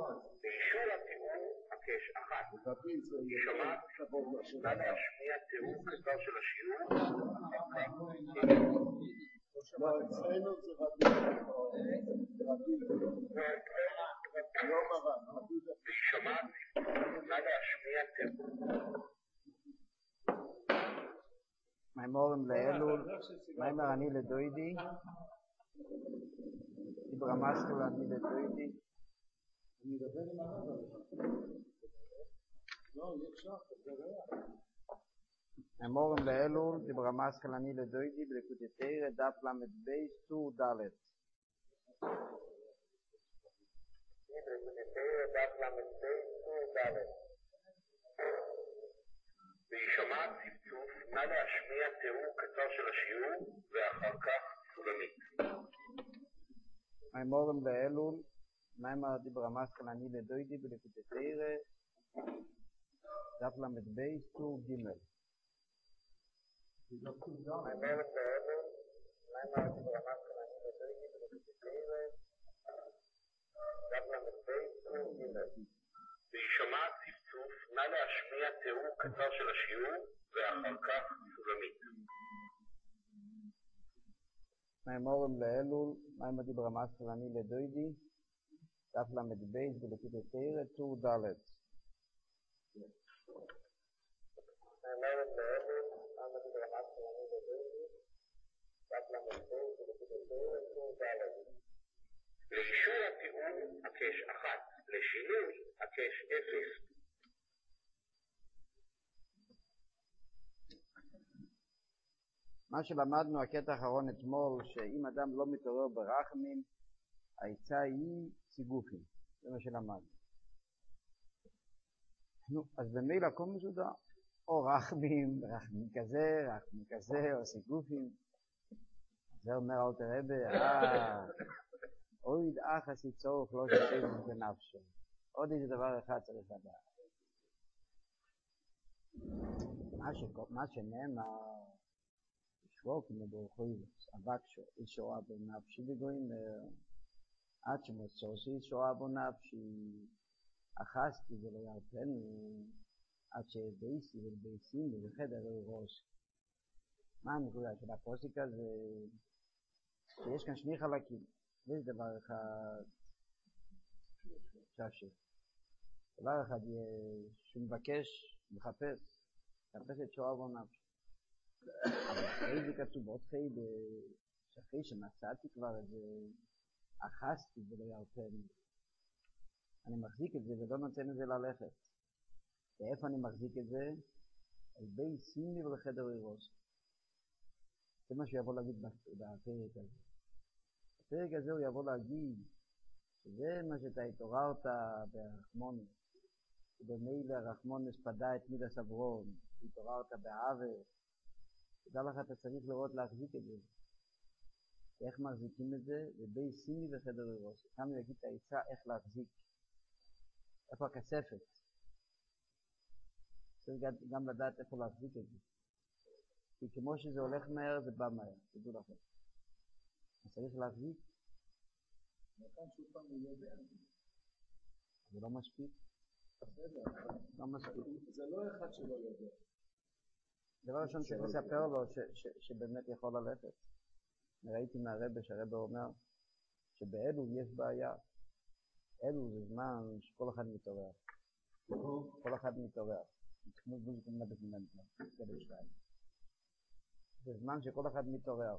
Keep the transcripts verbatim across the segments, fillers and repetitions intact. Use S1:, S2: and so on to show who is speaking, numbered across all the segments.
S1: באישור התיאור הקש אחת שומעת נא להשמיע תיאור קצר של השיעור.
S2: לא, אצלנו זה רבים רבים לא מרן
S1: והיא שומעת נא להשמיע תיאור.
S3: מימורים לאלול, מימר אני לדוידי, דיברה מסקל אני לדוידי.
S2: אני אדבר עם הרב עליך. לא, אי אפשר, זה ריח.
S3: מימורים לאלול, דיברה מסקל אני לדוידי, בליקוטי תורה, דף למד בייס, טור ד'.
S1: בליקוטי תורה, דף למד בייס, טור ד'. והיא שומעת צפצוף, נא להשמיע תיאור קצר של השיעור, ואחר כך סולמית.
S3: מימורים לאלול, מימר דיברה מסקל אני לדוידי, בליקוטי תורה, דף למד בייס, טור ג'.
S1: מימורים לאלול, מימר דיברה מסקל אני לדוידי, בליקוטי תורה, דף למד בייס, טור ג'. והיא שומעת צפצוף, נא להשמיע תיאור קצר של השיעור, ואחר כך סולמית.
S3: מימורים לאלול, מימר דיברה מסקל אני לדוידי, דף למד בייס, בליקוטי תורה, טור ד'.
S1: מימורים לאלול, מימר דיברה מסקל אני לדוידי, דף למד בייס, בליקוטי תורה, טור ד'. לאישור התיאור הקש אחת, לשינוי הקש אפס.
S3: מה שלמדנו הקטע האחרון אתמול, שאם אדם לא מתעורר ברחמים, העצה היא סיגופים. זה מה שלמדנו. נו, אז במילא הכל מסודר. או רחמים, רחמים כזה, רחמים כזה, או סיגופים. זה אומר אלתר רבי, אה, אוי דאח עשי צורך לא שתיבן בנפשו. עוד איזה דבר אחד צריך לדעת. מה שנאמר, שבוק מבורכויבוס, אבקשו, אישורה בנפשי בגויים, עד שמוצאוסי אישורה בנפשי, אחסתי ולא ירפנו, עד שבייסי ולבייסים ובחדר ראש. מה הנקודה של הפוסק הזה? שיש כאן שני חלקים. יש דבר אחד ששיר. דבר אחד שהוא מבקש, מחפש, מחפש את שורה בנפשי. אבל אחרי זה כתוב עוד חי, שאחרי שמצאתי כבר איזה אחסתי ולא ירפני. אני מחזיק את זה ולא נותן את זה ללכת. ואיפה אני מחזיק את זה? על בי סימי ולחדר ראש. זה מה שיבוא להגיד בפרק הזה. בפרק הזה הוא יבוא להגיד שזה מה שאתה התעוררת ברחמונס. ובמילא הרחמונס פדה את מידס אברום. התעוררת בעבר. תדע לך, אתה צריך לראות להחזיק את זה. איך מחזיקים את זה? ובי סימי וחדר ראש. כאן הוא יגיד את העצה איך להחזיק. איפה הכספת? צריך גם לדעת איפה להחזיק את זה. כי כמו שזה הולך מהר, זה בא מהר. תדעו לכם. אז צריך להחזיק.
S2: נתן שוב פעם הוא יודע.
S3: זה לא מספיק. לא מספיק.
S2: זה לא אחד שלא יודע.
S3: דבר ראשון צריך לספר לו שבאמת יכול ללכת. ראיתי מהרבא שהרבא אומר שבאלול יש בעיה. אלול זה זמן שכל אחד מתעורר. כל אחד מתעורר. כמו זמן בזמן. זה זמן שכל אחד מתעורר.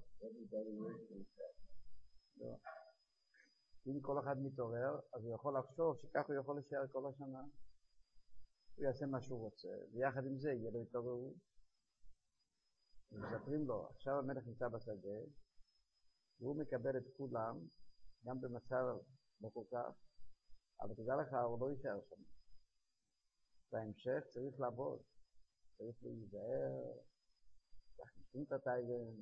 S3: אם כל אחד מתעורר, אז הוא יכול לחשוב שכך הוא יכול להישאר כל השנה. הוא יעשה מה שהוא רוצה, ויחד עם זה יהיה לו התעוררות. ומספרים לו, עכשיו המלך נמצא בשדה, והוא מקבל את כולם, גם במצב לא כל כך, אבל תדע לך, הוא לא יישאר שם. בהמשך צריך לעבוד, צריך להיזהר, להכניסים את הטייגן.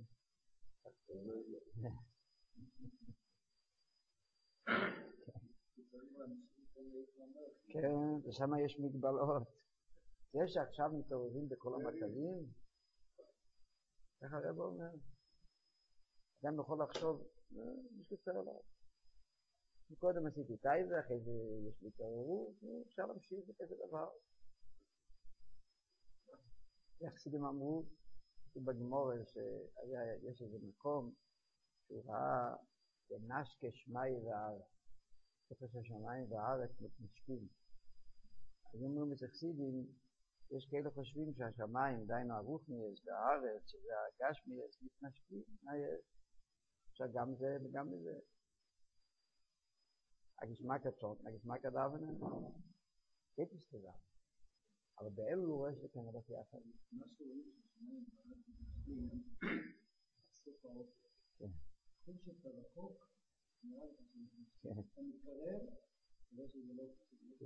S3: כן, ושם יש מגבלות. זה שעכשיו מתעוררים בכל המצבים, איך הרב אומר? אדם יכול לחשוב, יש לצער עליו. קודם עשיתי טייבה, אחרי זה יש לי התעוררות, אפשר להמשיך בכזה דבר. החסידים אמרו בגמורה שיש איזה מקום שהוא ראה נשקה שמי והארץ, איפה שהשמיים והארץ מתנשקים. אז אומרים בחסידים, יש כאלה חושבים שהשמיים, דיינו הרוחניאס והארץ, שזה הגשמיאס, מתנשקים, מה יש? עכשיו גם זה וגם זה. הגשמק הצ'ון, הגשמק הדאבנן, geht es zusammen. Aber באלו הוא רואה שכן הולך יחד.
S2: מה שרואים ששמיים מתנשקים, בסוף האופן.
S3: כן.
S2: כל שאתה רחוק, נראה לך שמתנשקים. אתה מתקרב, תראה שזה לא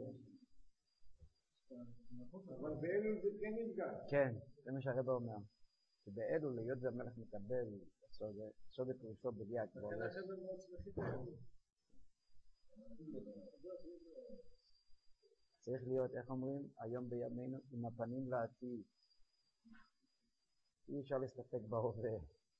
S2: פשוט. אבל באלו זה כן נפגש.
S3: כן, זה מה שהרבא אומר. שבאלו להיות זה המלך מקבל, סוד הפירושו בדיוק.
S2: לכן החבר'ה מאוד שמחים באלו.
S3: צריך להיות, איך אומרים, היום בימינו עם הפנים לעתיד. אי אפשר להסתפק בהווה.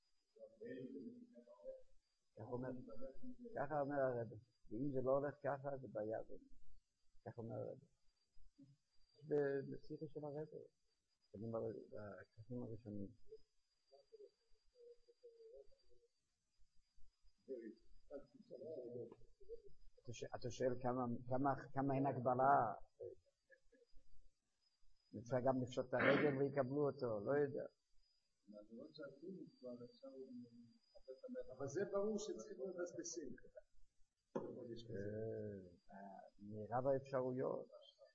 S3: ככה אומר הרב. ואם זה לא הולך ככה, זה בעיה. ככה אומר הרב. בשיחה של הרב. בכסים הראשונים. אתה שואל כמה אין הגבלה, אפשר גם לפשוט את הרגל ויקבלו אותו, לא יודע.
S2: אבל זה ברור שצריכים לבסבסים.
S3: מרב האפשרויות.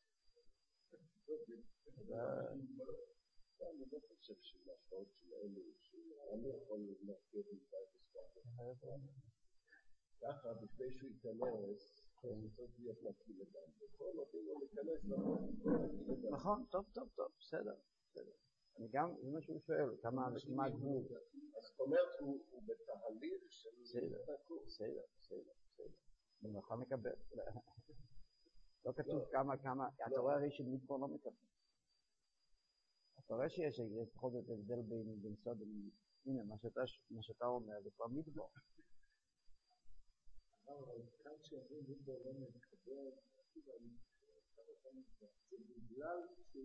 S1: אני לא חושב שלהשפעות של אלו, שאני יכול להכיר מפעל בספרד. ככה, בכדי שהוא ייכנס, הוא צריך להיות נקי לגמרי. כל נותנים לו להיכנס למות.
S3: נכון, טוב, טוב, טוב, בסדר. אני גם, זה מה שהוא שואל, כמה הגבול.
S1: אז זאת אומרת, הוא בתהליך של...
S3: בסדר, בסדר, בסדר, בסדר. אני יכול לקבל. לא כתוב כמה, כמה, אתה רואה הרי שמדבור לא מקבל. אתה רואה שיש פחות את הבדל בין סוד ובין... הנה, מה שאתה אומר, זה כבר מדבור.
S2: אבל כאן שאומרים מדבור לא מקבל, זה בגלל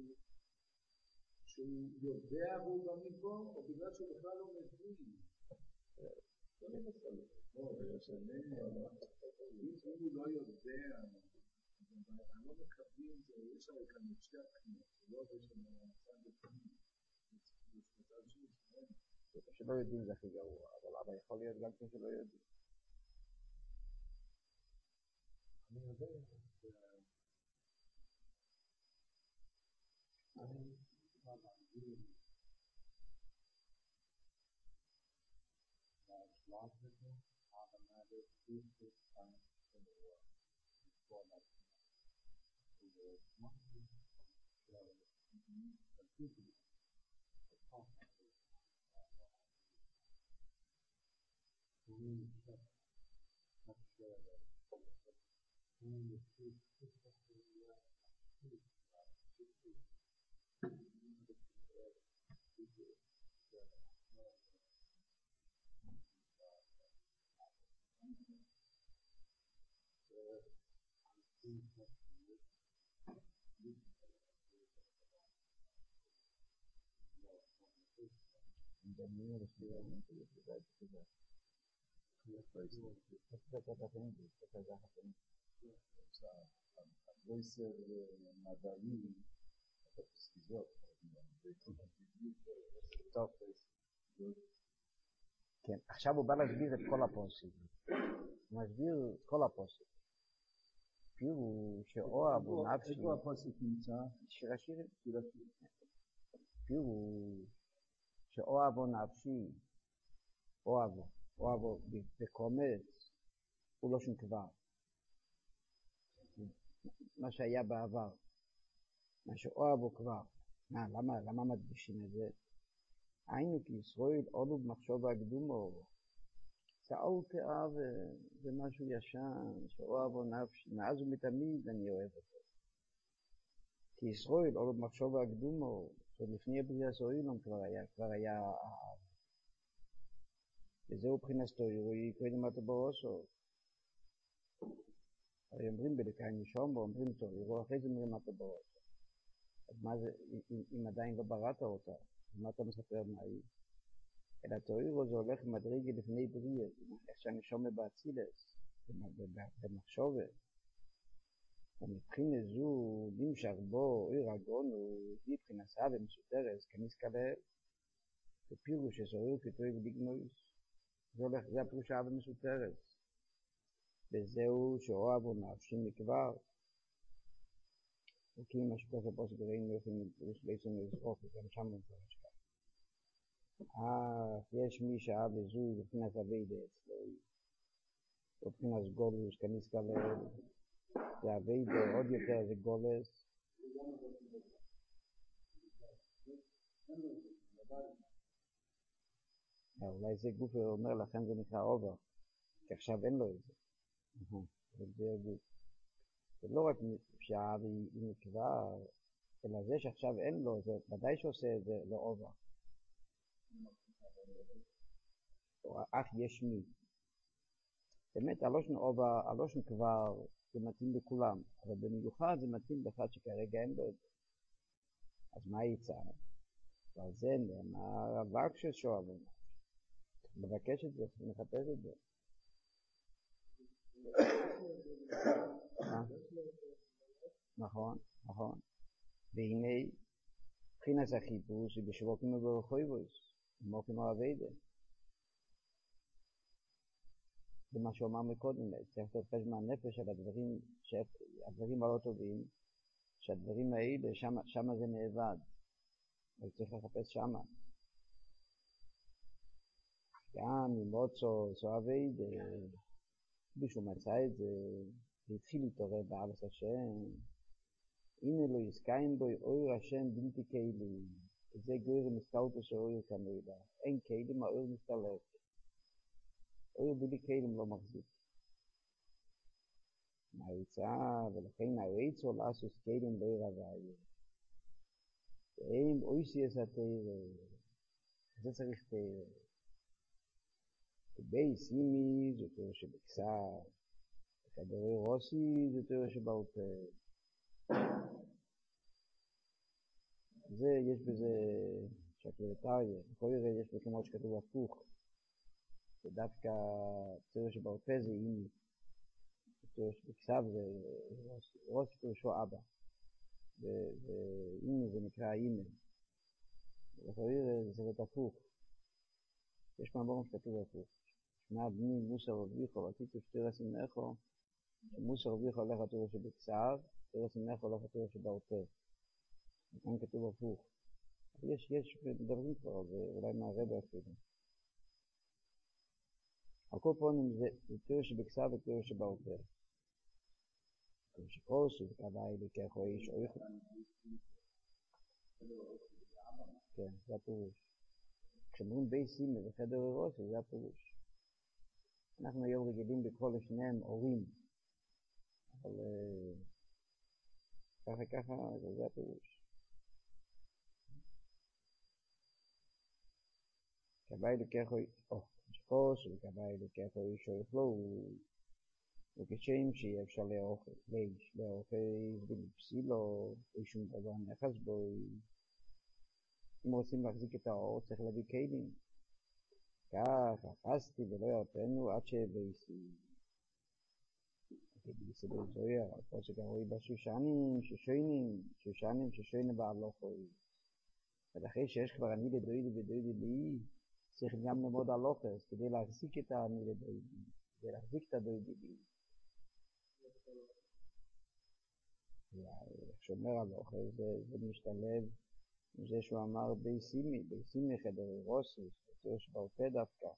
S2: שהוא יודע והוא במדבור, או בגלל שהוא בכלל לא מבין. לא נמצא לו. לא, זה משנה. אם הוא לא יודע, אני לא מקבלים, יש הרי כאן את שתי הקנות, זה לא זה של הצד בפנים. זה הצד שני שלהם.
S3: שלא יודעים זה הכי גרוע, אבל יכול להיות גם כן שלא יודעים.
S2: אני יודע אני כבר מעגים מהשלט הזה, אבל מהזה פיסט כאן של הרוח, לפעול לעצמם. וזה משהו שהלכיתי, לפחות מהזה, הוא נשאר, נשאר, הוא נשאר,
S1: הגויסר מדעי, אתה פסקיזות.
S3: טוב. כן, עכשיו הוא בא להסביר את כל הפוסק. הוא מסביר את כל הפוסק. פירו שאוהב הוא נפשי.
S2: איפה הפוסק נמצא?
S3: שיר השירים. פירו שאוהב הוא נפשי. אוהבו. אוהבו בקומץ. הוא לא שום כבר. מה שהיה בעבר. מה שאוהבו כבר. מה, למה, למה מדגישים את זה? היינו כי ישראל עודו במחשבה הקדומו. זה אל תאהב, זה משהו ישן, שאוהבו נפשי, מאז ומתמיד אני אוהב אותו. כי ישראל עודו במחשבה הקדומו, שלפני הבריאה סוילום כבר היה, כבר היה אהב. וזהו בחינתו, ירואי קודם אתה ברוסו. הרי אומרים בלקאי נשום ואומרים תורירו, אחרי זה אומרים מה אתה ברא אותה. אז מה זה, אם, אם עדיין לא בראת אותה, מה אתה מספר מה היא? אלא תורירו זה הולך מדרגה לפני בריא, איך שהנשום באצילס, במחשובת. ומבחינה זו נמשך בו אוי רגונו, היא מבחינתה ומסותרס, כניסקה לאל. זה פירוש שסורר כתוי ודיגנויס. זה הולך, זה הפירוש האב ומסותרס. וזהו שאוהב ונפשים מכבר. וכי משפוך לפוס גרעים יופים בעצם לזרוק, וגם שם נפרש כך. אך יש מי שאהב לזוי מבחינת אביידה אצלו. מבחינת גולוס כניסקה לאל. זה אביידה עוד יותר זה גולס. אולי זה גוף אומר לכן זה נקרא אובר, כי עכשיו אין לו את זה. זה לא רק שהאהב היא נקבע, אלא זה שעכשיו אין לו, זה ודאי שעושה את זה לא אובר. אך יש מי. באמת הלושן אובר, הלושן כבר, זה מתאים לכולם, אבל במיוחד זה מתאים באחד שכרגע אין לו את זה. אז מה יצא? ועל זה נאמר אבק של שואבו. מבקש את זה, מחפש את זה. נכון, נכון. והנה, מבחינת החיפוש היא בשבוקים וברחויבוס, מוקים אוהבידה. זה מה שהוא אמר מקודם, צריך לתת חשבון נפש על הדברים, הדברים הלא טובים, שהדברים האלה, שמה זה נאבד. אבל צריך לחפש שמה. גם אם מוצו סואבי, מישהו מצא את זה, והתחיל להתעורר בארץ השם, הנה לא יסקיים בו אור השם בלתי כלים, זה גויר מסתלטו שאור כנראה, אין כלים, האור מסתלט. אור בלי כלים לא מחזיק. מהריצה, ולכן הריצו לעשוס כלים לא ירבאי. ואין אויסי אסתר, זה צריך תראה. בי סימי זה תיאור שבקסר, וחדרי רוסי זה תיאור שבעל פה. זה, יש בזה שקלטריה, בכל יראה יש מקומות שכתוב הפוך, ודווקא תיאור שבעל פה זה אימי, תיאור שבקסר זה רוסי תיאורשו אבא, ואימי זה נקרא אימי, בכל יראה זה צריך הפוך. יש מאמרים שכתוב הפוך. שמע בני מוסר רביך, רציתי שתראה סמכו, שמוסר רביך הולך לתיאור שבקצר, תראה סמכו הולך לתיאור שבעל פה. כאן כתוב הפוך. יש, יש מדברים כבר, ואולי מהרבא אפילו. על כל פעמים זה תיאור שבקצר ותיאור שבעל פה. תיאור שכוס, וכבאי לכך או איש או איכות. כן, זה הפירוש. כשאומרים בי סימי וחדר רוסי, זה הפירוש. אנחנו היום רגילים לקרוא לשניהם הורים, אבל ככה ככה, זה הפירוש. כבאי לכך או שכוס, וכבאי לכך או איש או יוכלו, וכשם שיהיה אפשר לאוכל, לאיש, לאוכל, ולפסילו, ושום דבר נכס בו. אם רוצים להחזיק את האור, צריך להביא כלים. כך, אחסתי ולא ירפנו עד שבייסי. בייסי בזויה, פה שגרוי בשושנים, שושנים, שושנים, שושנים בהלוכוי. ולכן שיש כבר אני לדוידי ודוידי בי, צריך גם ללמוד הלוכס, כדי להחזיק את אני לדוידי, כדי להחזיק את הדוידי בי. איך שאומר הלוכס, זה משתלב. זה שהוא אמר בי סימי, בי סימי חדרי רוסי, תיאור שבעל פה דווקא.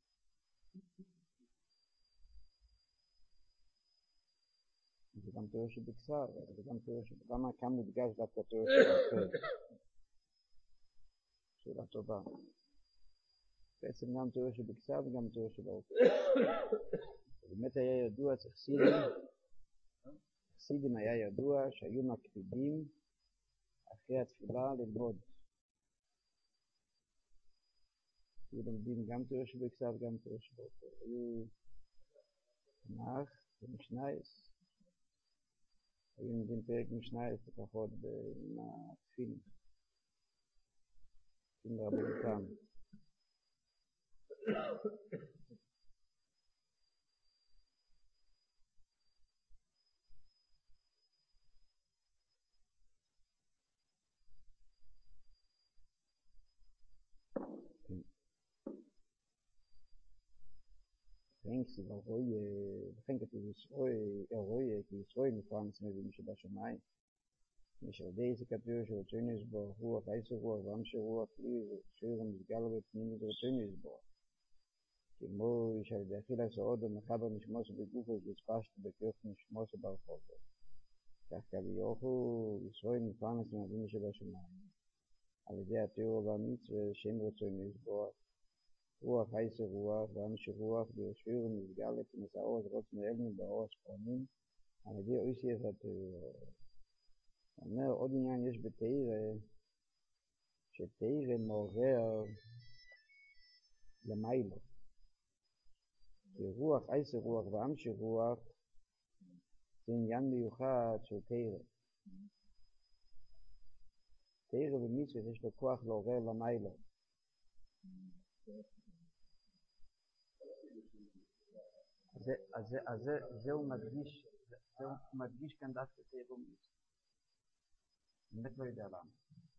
S3: זה גם תיאור שבקצר, זה גם תיאור שבקצר. למה כאן מודגש דווקא תיאור שבעל פה? שאלה טובה. בעצם גם תיאור שבקצר וגם תיאור שבעל פה. באמת היה ידוע, חסידים היה ידוע שהיו מקפידים אחרי התפילה ללמוד. היו לומדים גם תיאור שבקצר וגם תיאור שבעל פה. היו תנ"ך ומשנייס, לומדים פרק משנייס לפחות עם התפילים. עם רבנותם. Denkst du, Reue, denk het is Reue, Reue, het is Reue met Frans met die שבשמיים. משל deze כתוב של תונס בו, רוח עשר רוח, ועמש רוח, שיר המסגל בפנים של תונס בו. כמו שעל ידי אכילה סעוד ומחבר נשמוס בגופו, שהספשת בכיוך נשמוס ברחוב. כך כביכול, ישראל מפרנס מאבינו שבשמיים. על ידי התיאור והמצווה שאין רצון לסבוע. רוח עשר רוח, ועמש רוח, וישביר ומסגל לפנס האורס רוץ מאלמים באורס פרונים, על ידי אויסי את התיאור. אומר, עוד עניין יש בתאירה, שתאירה מעורר למיילו. כי רוח עשר רוח ועמש רוח, זה עניין מיוחד של תאירה. תאירה במצוות יש לו כוח לעורר למיילו. אז זהו מדגיש, זהו מדגיש כאן דווקא תאירה במצוות. באמת לא יודע למה.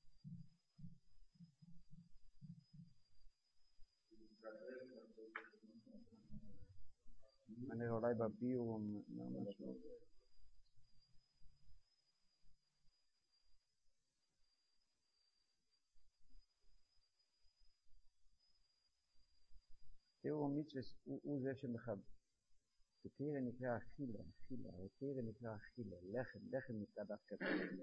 S3: אני אולי בביור משהו. תראו מצווה הוא זה שמחבר. תראה נקרא אכילה, אכילה, תראה נקרא אכילה, לחם, לחם נקרא דווקא.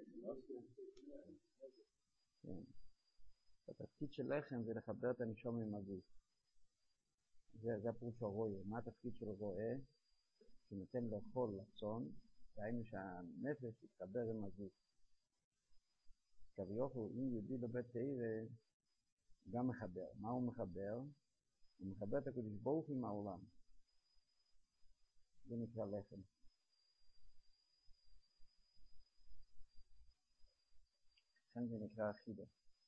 S3: התפקיד של לחם זה לחבר את הנשום עם הגוף. זה הפירוש הרואה. מה התפקיד של רואה? שנותן לאכול לצאן, ראינו שהנפש יתחבר עם הגוף. כביכול, אם יהודי לבית תאירה, גם מחבר. מה הוא מחבר? הוא מחבר את הקדוש ברוך הוא עם העולם. זה נקרא לחם. כאן זה נקרא אכילה.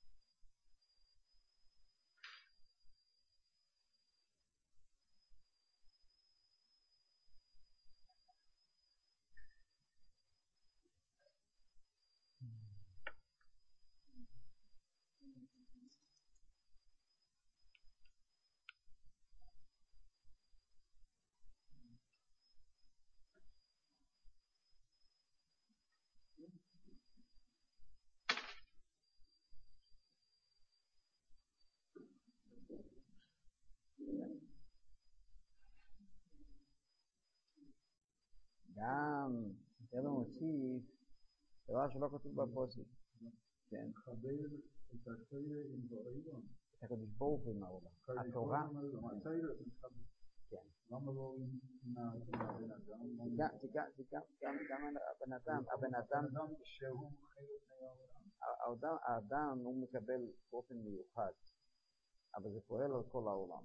S3: גם, זה לא מוסיף, דבר שלא כתוב בפוסק. כן.
S2: חבר את התאירה עם העולם.
S3: את הקדוש ברוך הוא עם העולם. התורה.
S2: התאירה זה מחבר.
S3: כן.
S2: למה לא עם הבן אדם?
S3: גם הבן אדם, הבן אדם
S2: שהוא חלק מהעולם.
S3: האדם הוא מקבל באופן מיוחד, אבל זה פועל על כל העולם.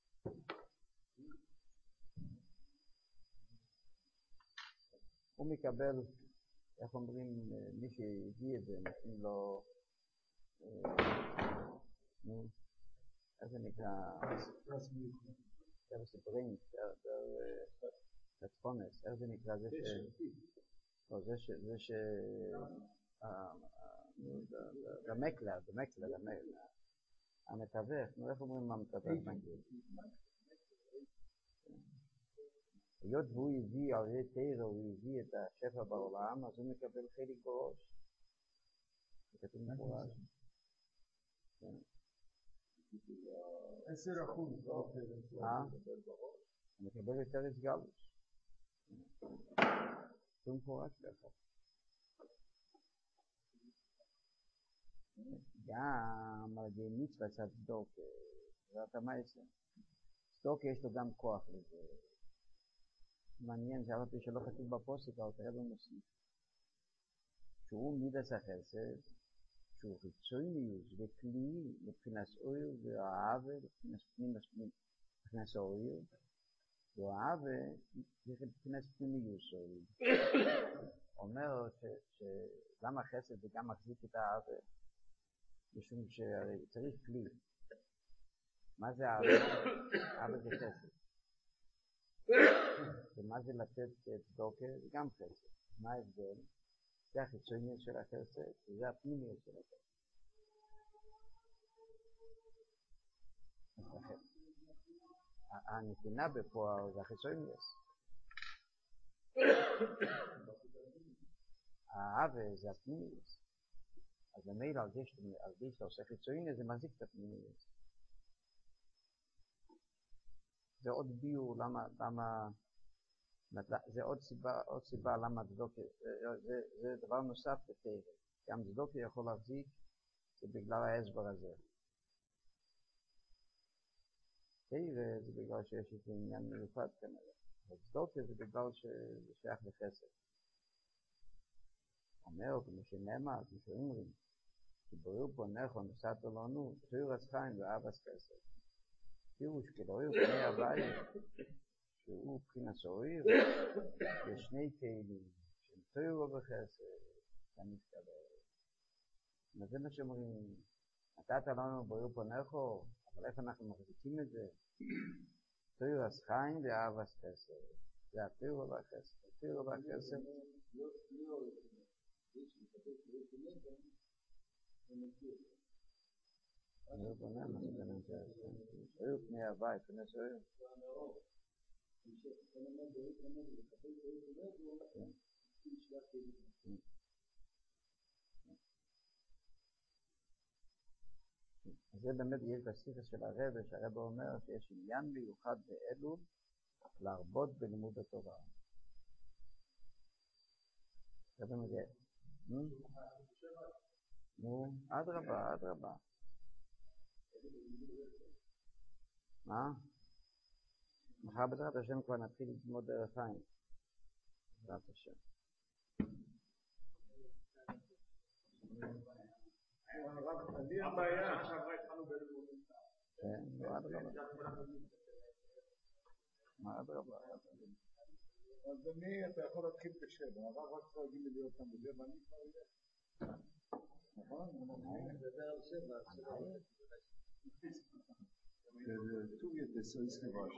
S3: הוא מקבל, איך אומרים, מי שהביא את זה, נותנים לו, נו, איך זה נקרא? זה ספרינג, זה צפונס, איך זה נקרא? זה ש... לא, זה ש... זה ש... זה מקלר, זה מקלר, המתווך, נו, איך אומרים מה מתווך באנגלית? היות והוא הביא על ידי תאירה, הוא הביא את השפע בעולם, אז הוא מקבל חלק בראש. זה כתוב מפורש.
S2: עשר אחוז.
S3: אה? הוא מקבל יותר הסגלוס. זה מפורש ככה. גם על ידי מצווה של צדוקה, זה אתה מה יעשה? צדוקה יש לו גם כוח לזה. מעניין שאף פי שלא כתוב בפוסק, אבל תראה במוסיף. שהוא מידס החסד, שהוא חיצוניוס וכלי מבחינת אויר והאהבה, מבחינת אויר, והאהבה זה מבחינת פנימיוס אויר. אומר שלמה חסד זה גם מחזיק את האווה, משום שצריך כלי. מה זה האווה? האווה זה חסד. ומה זה לתת צדוקה? זה גם חסד. מה ההבדל? זה החיצוניות של החסד, וזה הפנימיות של החסד. הנתינה בפועל זה החיצוניות. האווה זה הפנימיות. אז במילא על זה שאתה עושה חיצוניות זה מחזיק את הפנימיות. זה עוד ביור למה, למה, זה עוד סיבה, עוד סיבה למה צדוקה, זה, זה דבר נוסף בטבע. גם צדוקה יכול להחזיק, זה בגלל ההסבר הזה. טבע זה בגלל שיש איזה עניין מיוחד כנראה. צדוקה זה בגלל שזה שייך לחסד. אומר, כמו שנאמר, כמו שאומרים, כי בריאו פה נכון, נוסעתו לנו, תוירס חיים ואבס חסד. פירוש כלויר פני הבית, שהוא בחינת סוריר, יש שני כלים, של תוירו וחסד, המתקבל. וזה מה שאומרים, נתת לנו בריאו פה נכון, אבל איפה אנחנו מחזיקים את זה? תוירס חיים ואבס חסד. זה התוירו והחסד. התוירו והחסד. אני לא בונה מה זה בנה את זה. היו פני הבית, פני סויר. אז זה באמת יש בסיכס של הרב, שהרב אומר שיש עניין מיוחד באלו להרבות בלימוד התורה. הרב מגיע. נו, אדרבה, אדרבה. מה? מחר בעזרת השם כבר נתחיל ללמוד דרך חיים. בעזרת השם.
S2: לי הבעיה, עכשיו רק התחלנו בלימוד.
S3: כן, לא אדרבה. מה אדרבה?
S2: אז אני, אתה יכול להתחיל בשבע, הרב רק כבר הגיל להיות כאן בזה, ואני כבר יודע. נכון? אני מדבר על שבע. Tu je deso iskrivaš.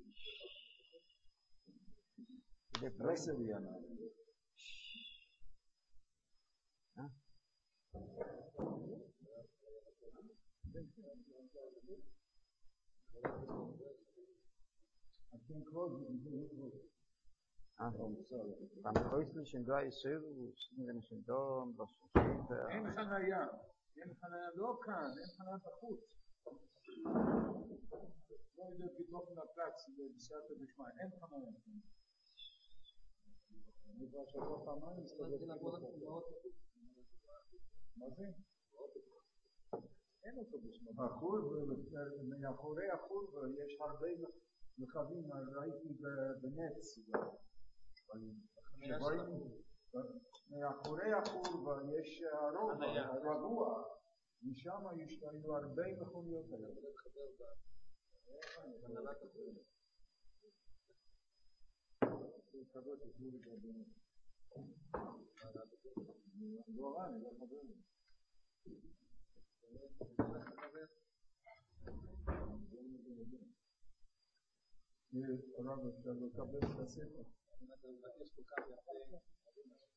S2: Veselijana.
S3: Am größten sind da ist Servus, wenn es da was steht.
S2: אין חניה, אין חניה לא כאן, אין חניה בחוץ. לא יודע פתאום לפלץ, בסייעתא דשמיא, אין חניה. אני כבר שבוע פעמיים מסתובב פה. מה זה? אין אוטובוס. בחור, מאחורי החור יש הרבה רכבים, ראיתי בנץ. מאחורי החור יש הרובע, הרגוע. משם יש לנו הרבה מכוניות האלה. כבוד תשמעו לי גרבינו. לא רע, אני לא חבר לי. הרב אפשר לקבל את הספר. אם אתה מבקש כל כך יפה,